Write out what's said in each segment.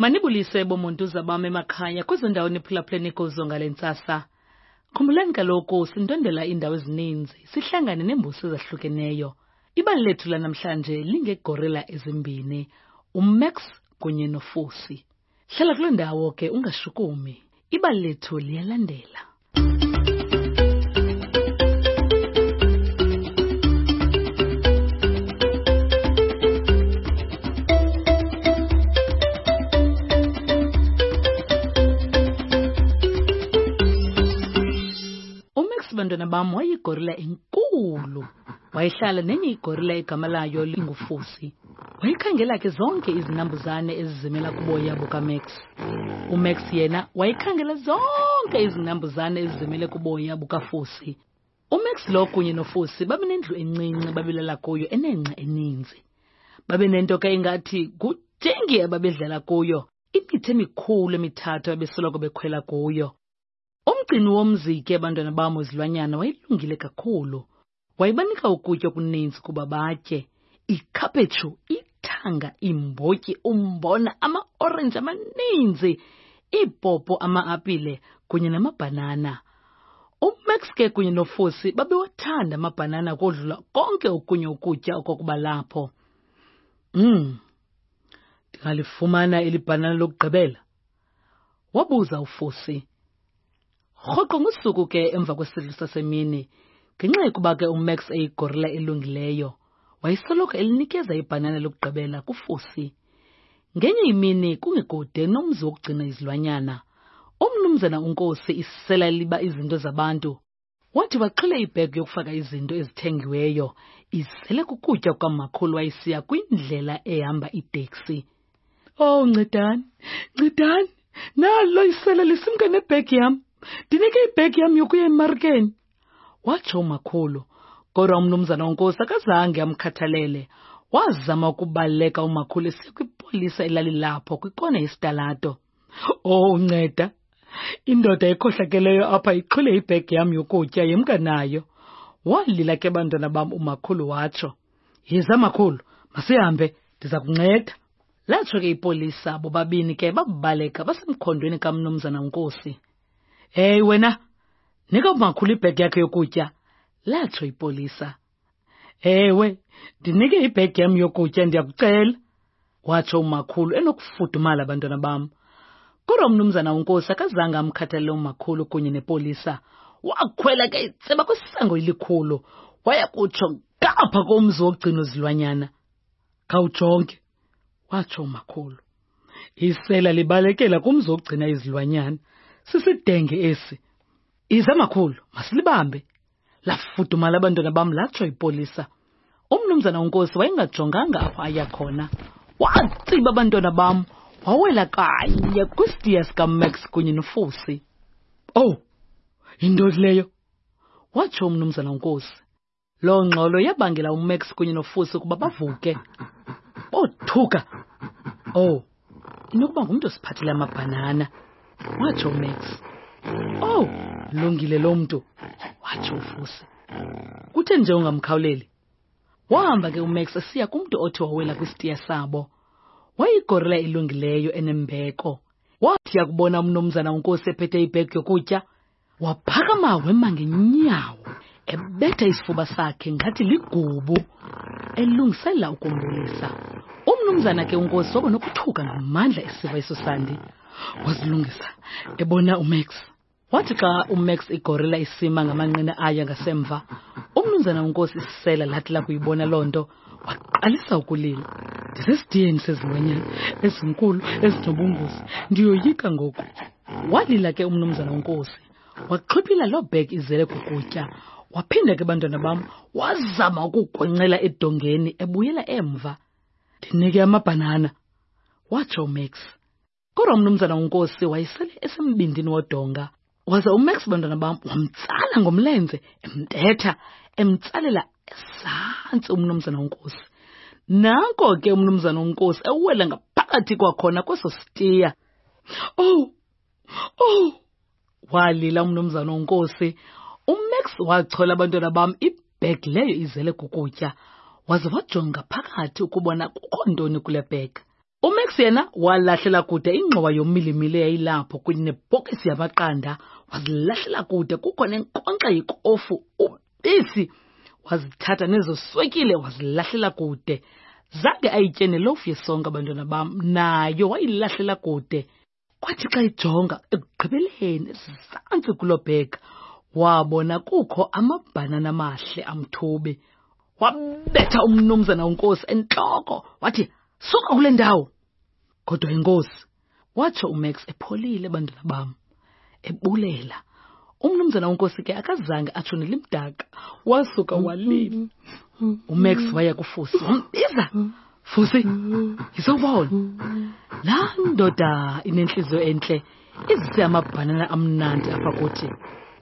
Manibulise bomontuza bami emakhaya kwezindawo niphulaphuleni kuzo ngalentsasa. Khumbulani kaloku sindondela indawo ezininzi, sihlangane nembuso ezahlukeneyo. Ibali lethu lanamhlanje lingegorilla ezimbini, uMax kunye noFusi. Hlala kuloo ndawo ke ungashukumi. Ibali lethu liyalandela. Bantwana bam wayigorilla enkulu. Wayehlala nenye igorilla igama layo linguFusi. Wayekhangela ke zonke izinambuzane ezizimela kuboya bukaMax. uMax yena wayekhangela zonke izinambuzane ezizimele kuboya bukaFusi. uMax lo kunye noFusi babenendlu encinci babelala kuyo enengca eninzi. Babenento ke ingathi kuthengi ababedlala kuyo, imithi emikhulu emithathu abesoloko bekhwela kuyo. Umgcini womzi ke abantwana bam izilwanyana wayilungile kakhulu. Wayebanika ukutya okuninzi kuba batye. Ikhaphetshu, ithanga, imbotyi, umbona, ama-orange amaninzi, iipopo, ama-apile kunye namabhanana. uMax ke kunye noFusi babewathanda amabhanana kodlula konke okunye ukutya okokuba lapho. Ndingalifumana eli bhanana lokugqibela? Wabuza uFusi. Rhoqo ngosuku ke emva kwesidlo sasemini, ngenxa yokuba ke uMax eyigorilla elungileyo, wayesoloko elinikeza ibhanana lokugqibela kuFusi. Ngenye imini kungekude nomzi wokugcina izilwanyana, uMnumzana uNkosi isela liba izinto zabantu, wathi waxhela ibhegi yokufaka izinto ezithengiweyo, izele kukutya kwamakhulu wayesiya kwindlela ehamba iteksi. Oh, ncedani, nalo isela lisimke nebhegi yam. Ndinike ibhegi yam yokuya emarikeni, watsho umakhulu. Kodwa uMnumzana uNkosi akazange amkhathalele. Wazama ukubaleka umakhulu esiya kwipolisa elalilapho kwikona yesitalato. Oh, nceda, indoda ekhohlakeleyo apha ixhwile ibhegi yam yokutya yemka nayo. Walila ke bantwana bam umakhulu watsho. Yiza makhulu, masihambe, ndiza kunceda. Latsho ke ipolisa bobabini ke babaleka basemkhondweni kaMnumzana uNkosi. Hey wena, nika umakhulu ibhegi yakhe yokutya, latsho ipolisa. Ewe, ndinike ibhegi yam yokutya ndiyakucela, watsho umakhulu enokufudumala abantwana bam. Kodwa uMnumzana uNkosi akazange amkhathalele umakhulu kunye nepolisa. Wakhwela ke itseba kwisango elikhulu, waya kutsho ngapha komzi wokugcina izilwanyana. Khawujonge, watsho umakhulu. Isela libalekela kumzi wokugcina izilwanyana. Sisidenge esi. Iza makhulu, masilibambe. Lafudumala abantwana bam, latsho ipolisa. uMnumzana uNkosi wayengajonganga apho aya khona. Watsiba abantwana bam, wawela kanye kwisitiya sikaMax kunye noFusi. Oh, yintoni leyo? Watsho uMnumzana uNkosi. Loo ngxolo yabangela uMax kunye noFusi ukuba bavuke. Bothuka. Oh, inokuba ngumntu osiphathele amabhanana, watsho uMax. Oh, lungile lo mntu, watsho uFusi. Kuthe nje ungamkhawuleli. Wahamba ke uMax esiya kumntu othi wawela kwisitiya sabo. Wayigorilla elungileyo enembeko. Wathi yakubona uMnumzana uNkosi ephethe ibhegi yokutya, waphakama wema ngenyawo, ebetha isifuba sakhe ngathi ligubu, elungisela ukumbulisa. uMnumzana ke uNkosi waba nokuthuka ngamandla esiva eso sandi. Wazilungisa ebona uMax. Wathi xa uMax igorilla isima ngamanqina aya ngasemva, uMnumzana uNkosi isela lathi lakuyibona loo nto, waqalisa ukulila. Ndisesidiyeni sezilwanyana ezinkulu ezinobungozi, ndiyoyika ngoku. Walila ke uMnumzana uNkosi, waxhiphila loo bhegi izele kukutya. Waphinda ke bantwana bam, wazama ukugwencela edongeni ebuyela emva. Ndinike amabhanana, watsho uMax. Kodwa uMnumzana uNkosi wayesele esembindini wodonga. Waza uMax bantwana bam wamtsala ngomlenze, emntetha, emtsalela ezantsi uMnumzana uNkosi. Nanko ke uMnumzana uNkosi ewela ngaphakathi kwakhona kweso sitiya. Oh, walila uMnumzana uNkosi. uMax wachola abantwana bam ibhegi leyo izele kukutya. Waze wajonga phakathi ukubona kukho ntoni kule bhegi. uMax yena walahlela kude ingxowa yomilimili eyayilapho kunye nebhokisi yamaqanda, wazilahlela kude kukho nenkonxa yikofu, ubisi, wazithatha nezo swekile wazilahlela kude. Zange ayitye nelofu yesonka abantwana bam, nayo wayilahlela kude. Kwathi xa ijonga ekugqibeleni esizantsi kuloo bhegi, wabona kukho amabhanana amahle amthubi. Wabetha umnumzana uNkosi entloko wathi, "Suka kule ndawo!" Kodwa inkosi, watsho uMax epholile bantwana bam, ebulela. Umnumzana uNkosi ke akazange atsho nelimdaka, wasuka walila. uMax waya kuFusi wambiza, "Fusi, yizobona. Laa ndoda inentliziyo entle izise amabhanana amnandi apha kuthi."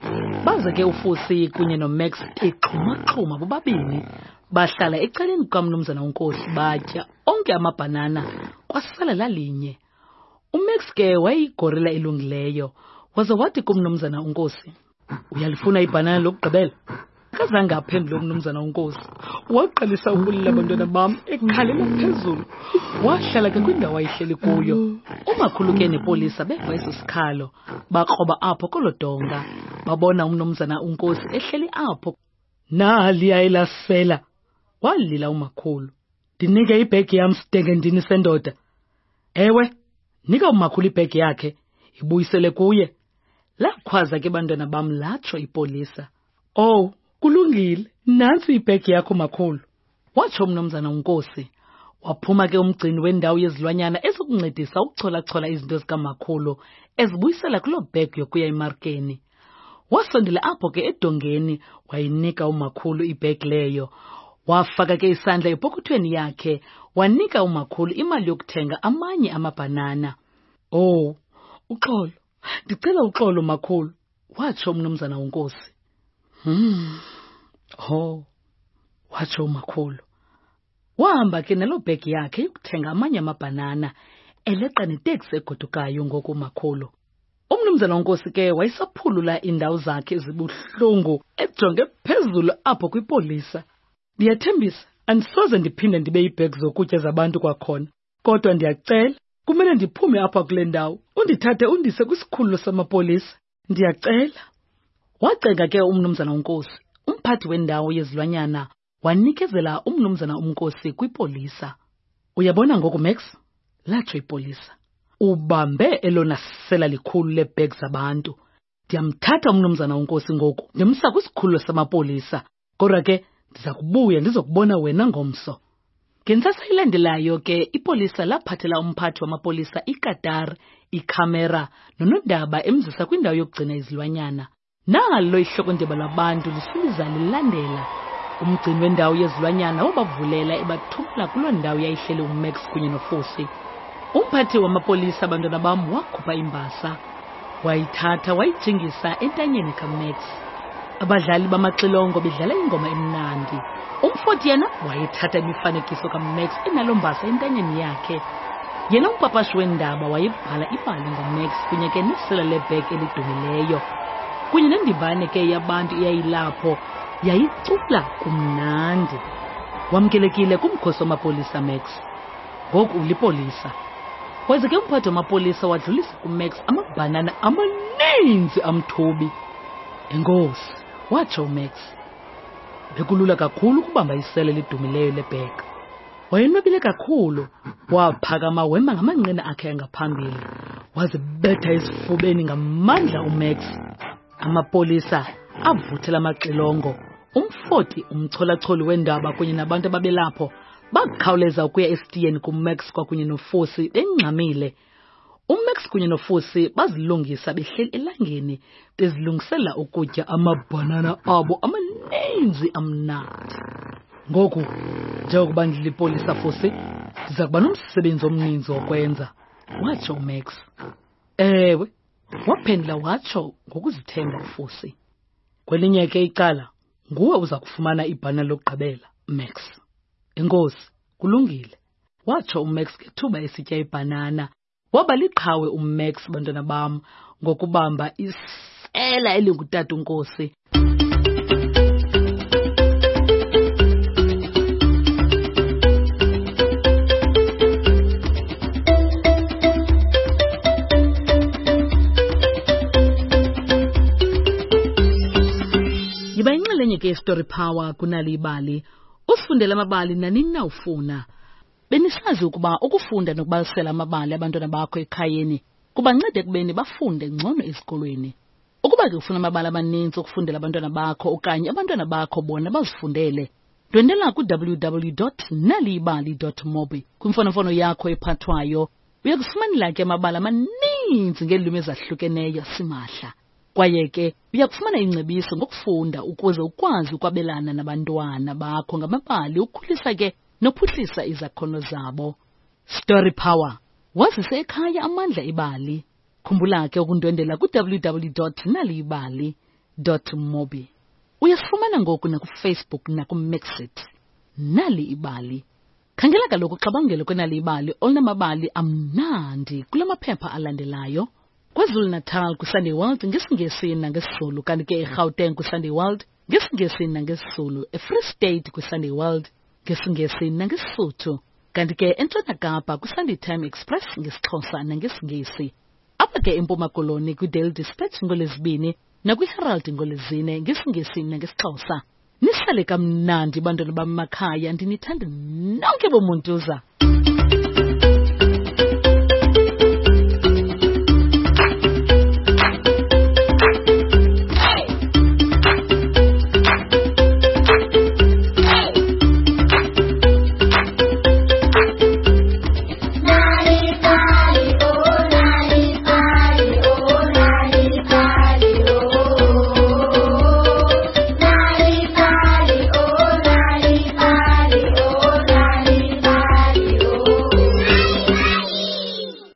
Baze ke uFusi kunye noMax exhumaxhuma bobabini, bahlala ecaleni kukamnumzana uNkosi batya onke amabhanana kwasala lalinye. uMax ke wayeyigorila elungileyo, waze wathi kumnumzana uNkosi, "Uyalifuna ibhanana lokugqibela?" Akazange aphendule umnumzana uNkosi, waqalisa ukulila bantwana bam, ekhalela phezulu. Wahlala ke kwindawo ayihleli kuyo. Umakhulu ke nepolisa beva eso sikhalo, bakroba apho kolo donga, babona umnumzana uNkosi ehleli apho. "Naliya elasela," walila umakhulu. "Ndinike ibhegi yam sidenge sendoda." "Ewe, nika umakhulu ibhegi yakhe, ibuyisele kuye." Lakhwaza ke bantwana bam latsho ipolisa, "Oh, kulungile, nantsi ibhegi yakho makhulu," watsho umnumzana uNkosi. Waphuma ke umgcini wendawo yezilwanyana ezokuncedisa ukuchola-chola izinto zikamakhulu, ezibuyisela kuloo bhegi yokuya emarikeni. Wasondela apho ke edongeni, wayinika umakhulu ibhegi leyo. Wafaka ke isandla epokothweni yakhe, wanika umakhulu imali yokuthenga amanye amabhanana. "Oh, uxolo, ndicela uxolo makhulu," watsho umnumzana uNkosi. "Oh," watsho umakhulu. Wahamba ke naloo bhegi yakhe yokuthenga amanye amabhanana, eleqa neteksi egodukayo ngoku umakhulu. Umnumzana uNkosi ke wayesaphulula iindawo zakhe ezibuhlungu, ejonge phezulu apho kwipolisa. "Ndiyathembisa andisoze ndiphinde ndibe yibhegi zokutya zabantu kwakhona, kodwa ndiyacela, kumele ndiphume apha kule ndawo, undithathe undise kwisikhululo samapolisa, ndiyacela." Wacenga ke umnumzana uNkosi, umphathi wendawo yezilwanyana, wanikezela umnumzana uNkosi kwipolisa. "Uyabona ngoku Max," latsho ipolisa, "ubambe elona sela likhulu leebhegi zabantu. Ndiyamthatha umnumzana uNkosi ngoku ndimsa kwisikhululo samapolisa, kodwa ke ndiza kubuya ndizokubona wena ngomso." Ngentsasa elandelayo ke ipolisa laphathela umphathi wamapolisa ikatari, ikhamera nonondaba emzisa kwindawo yokugcina izilwanyana. Nalo ihlokondeba labantu lisubiza lilandela. Umgcini wendawo yezilwanyana wabavulela ebathumela kuloo ndawo yayihleli uMax kunye noFusi. Umphathi wamapolisa abantwana bam wakhupha imbasa, wayithatha wayijingisa entanyeni kaMax. Abadlali bamaxilongo bedlala ingoma emnandi. Umfoti yena wayethatha imifanekiso kaMax enalo mbasa entanyeni yakhe. Yena umpapashi wendaba wayebhala ibali ngoMax kunye ke nesela lebhegi elidumileyo. Kunye nendibane ke yabantu eyayilapho yayicula kumnandi. Wamkelekile kumkhosi wamapolisa Max. Ngoku ulipolisa. Waze ke umphathi wamapolisa wadlulisa kuMax amabhanana amaninzi amthubi. "Enkosi," watsho uMax. Bekulula kakhulu ukubamba isele lidumileyo lebhegi. Wayenwabile kakhulu, waphakama wema ngamanqina akhe angaphambili, wazibetha esifubeni ngamandla uMax. Amapolisa avuthela amaxilongo. Umfoti, umchola-choli wendaba kunye nabantu ababelapho bakhawuleza ukuya esitiyeni kuMax kwakunye noFusi bengxamile. uMax kunye noFusi bazilungisa behleli elangeni bezilungisela ukutya amabhanana abo amaninzi amnandi. "Ngoku njengokuba ndilipolisa Fusi, ndiza kuba nomsebenzi omninzi wokwenza," watsho uMax. "Ewe," waphendula watsho ngokuzithemba uFusi. "Kwelinye ke icala nguwe uza kufumana ibhanana lokugqibela, Max." "Enkosi, kulungile," watsho uMax ngethuba esitya ibhanana. Waba liqhawe uMax bantwana bam ngokubamba isela elingutata uNkosi. ke Story Power kunali ibali, usifundela amabali nanini na ufuna. Benisazi ukuba ukufunda nokubalisela amabali abantwana bakho ekhayeni kubancede ekubeni bafunde ngcono esikolweni. Ukuba ke ufuna amabali amaninzi ukufundela abantwana bakho okanye abantwana bakho bona bazifundele, ndwendela ku www.nalibali.mobi kwimfonomfono yakho ephathwayo. Uyakufumanela ke amabali amaninzi ngeelwimi ezahlukeneyo simahla. Kwaye ke uyakufumana ingcebiso ngokufunda ukuze ukwazi ukwabelana nabantwana bakho ngamabali ukhulisa ke nophuhlisa izakhono zabo. Story Power, wazise ekhaya amandla ebali. Khumbula ke ukundwendela ku www.nalibali.mobi. Uyasifumana ngoku na ku Facebook na ku Mixit. Nali ibali. Khangela kaloku uxabangelo kwenali ibali olunamabali amnandi kula maphepha alandelayo. KwaZulu Natal kuSunday World ngesingesi nangesizulu, kanti ke eGauteng kuSunday World ngesingesi nangesizulu, eFree State kuSunday World ngesingesi nangesisuthu, kanti ke eNtshona Kapa kuSunday Time Express ngesixhosa nangesingesi. Apha ke eMpuma Koloni kwiDaily Dispatch ngoLwezibini nakwiHerald ngoLwezine ngesingesi nangesixhosa. Nisale kamnandi bantwana bamakhaya, ndinithanda nonke bomuntuza.